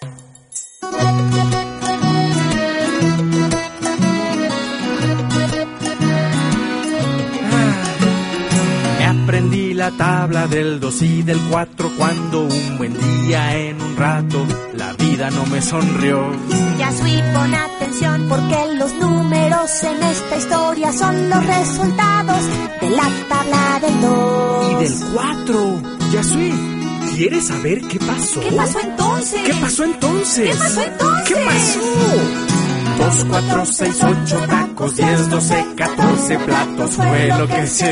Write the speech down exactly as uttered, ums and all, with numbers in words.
Aprendí la tabla del dos y del cuatro cuando un buen día en un rato la vida no me sonrió. Yasui, pon atención porque los números en esta historia son los resultados de la tabla del dos. Y del cuatro. Yasui, ¿quieres saber qué pasó? ¿Qué pasó entonces? ¿Qué pasó entonces? ¿Qué pasó entonces? ¿Qué pasó? Dos, cuatro, seis, ocho tacos, diez, doce, catorce platos fue lo que se